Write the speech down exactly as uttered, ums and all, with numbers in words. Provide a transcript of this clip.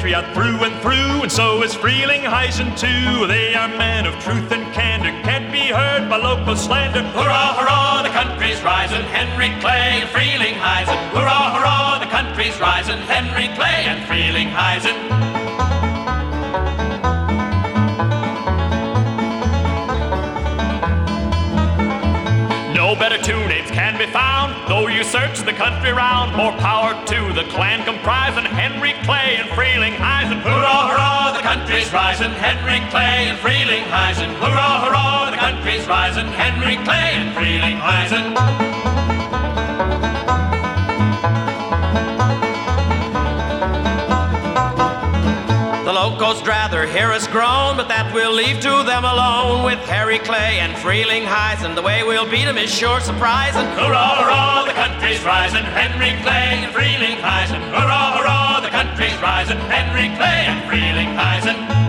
patriot through and through, and so is Frelinghuysen too. They are men of truth and candor, can't be heard by local slander. Hurrah, hurrah, the country's rising, Henry Clay and Frelinghuysen. Hurrah, hurrah, the country's rising, Henry Clay and Frelinghuysen. No better two names can be found, though you search the country round. More power to the clan comprising Henry Clay and Frelinghuysen. Hurrah, hurrah, the country's rising, Henry Clay and Frelinghuysen. Hurrah, hurrah, the country's rising, Henry Clay and Frelinghuysen. The locals rather hear us groan, but that we'll leave to them alone. With Harry Clay and Frelinghuysen, the way we'll beat 'em is sure surprising. Hurrah, hurrah, the country's rising, Henry Clay and Frelinghuysen. Hurrah, hurrah, the country's rising, Henry Clay and Frelinghuysen.